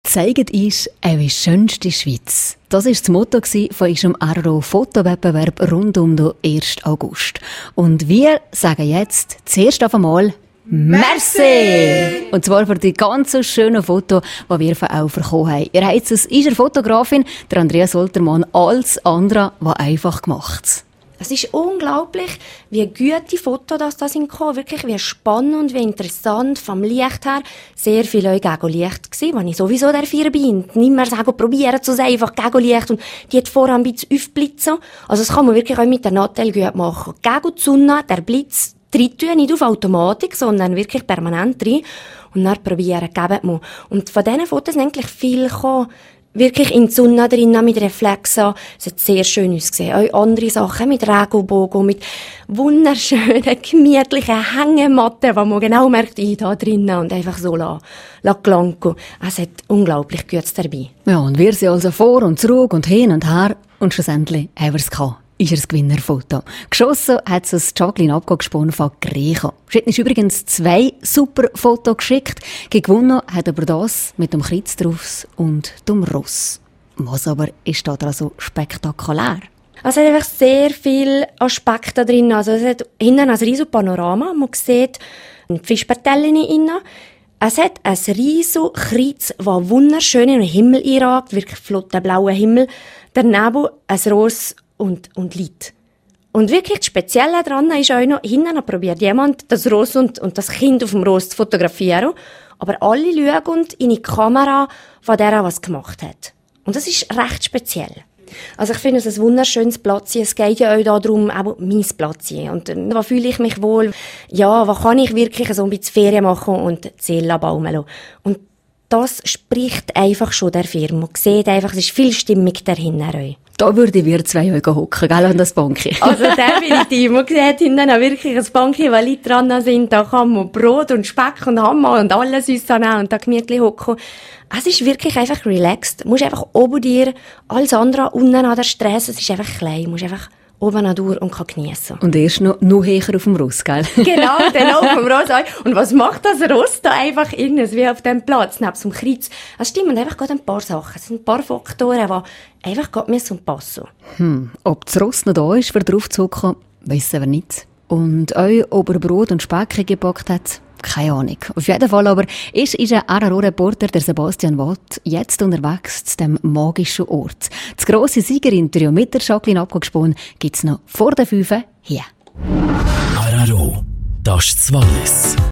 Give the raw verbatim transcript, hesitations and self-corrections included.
«Zeigt uns eure schönste Schweiz». Das war das Motto von unserem R R O-Fotowettbewerb rund um den ersten August. Und wir sagen jetzt zuerst auf einmal «Merci!» Und zwar für die ganz schönen Fotos, die wir von euch bekommen haben. Ihr habt es unserer Fotografin, der Andrea Soltermann, als andere, die einfach gemacht. Es ist unglaublich, wie gute Fotos das da sind gekommen. Wirklich, wie spannend, wie interessant, vom Licht her. Sehr viel auch Gegenlicht gewesen, wenn ich sowieso dafür bin. Nicht mehr sagen, probieren zu sein, einfach Gegenlicht und die hat vorher ein bisschen aufblitzen. Also das kann man wirklich auch mit der Nattel gut machen. Gegen die Sonne, der Blitz, rein tun, nicht auf Automatik, sondern wirklich permanent rein. Und dann probieren, geben wir. Und von diesen Fotos sind eigentlich viel gekommen. Wirklich in die Sonne drinnen, mit Reflexen. Es hat sehr schön ausgesehen. Auch andere Sachen mit Regenbogen, mit wunderschönen, gemütlichen Hängematten, wo man genau merkt, ich da drinnen und einfach so la, la Glanco. Es hat unglaublich Gutes dabei. Ja, und wir sind also vor und zurück und hin und her. Und schlussendlich haben wir es gehabt. Ist das Gewinnerfoto. Geschossen hat es Jacqueline abgesponnen von Griechen. Sie hat uns übrigens zwei super Fotos geschickt. Gewonnen hat aber das mit dem Kreuz drauf und dem Ross. Was aber ist da dran so spektakulär? Also es hat einfach sehr viele Aspekte drin. Also es hat hinten ein riesiges Panorama. Man sieht die Fischpartellen innen. Es hat ein riesiges Kreuz, das wunderschön in den Himmel einragt. Wirklich flotter blauer Himmel. Daneben ein Ross und, und Lied. Und wirklich das Spezielle daran ist auch noch, hinten probiert jemand, das Ross und, und das Kind auf dem Ross zu fotografieren. Aber alle schauen in die Kamera von der, was gemacht hat. Und das ist recht speziell. Also ich finde es ein wunderschönes Plätzchen. Es geht ja auch darum, auch mein Plätzchen. Und äh, wo fühle ich mich wohl? Ja, wo kann ich wirklich so ein bisschen Ferien machen und die Seele baumeln lassen? Und das spricht einfach schon der Firma. Man sieht einfach, es ist viel Stimmung dahinter. Da würde wir zwei Eugen hocken, gell, an das Banki. Also definitiv. Man sieht hinten auch wirklich ein Banki, weil Leute dran sind. Da kann man Brot und Speck und Hammer und alles uns nehmen und da gemütlich hocken. Es ist wirklich einfach relaxed. Du musst einfach oben dir, alles andere unten an der Strasse, es ist einfach klein. Du musst einfach oben an durch und kann geniessen. Und erst noch, noch höher auf dem Ross, gell? Genau, dann auf dem Ross. Und was macht das Ross da einfach irgendwas wie auf dem Platz, neben dem Kreuz? Es stimmen einfach gerade ein paar Sachen. Es sind ein paar Faktoren, die einfach gerade müssen passen. Hm, ob das Ross noch da ist, für drauf zu hocken, wissen wir nicht. Und auch, ob er Brot und Speck gepackt hat, keine Ahnung. Auf jeden Fall aber ist unser R R O-Reporter, der Sebastian Watt, jetzt unterwegs zu dem magischen Ort. Das grosse Siegerinterview mit der Jacqueline abgesponnen gibt's noch vor der fünf hier. R R O, das ist das Wallis.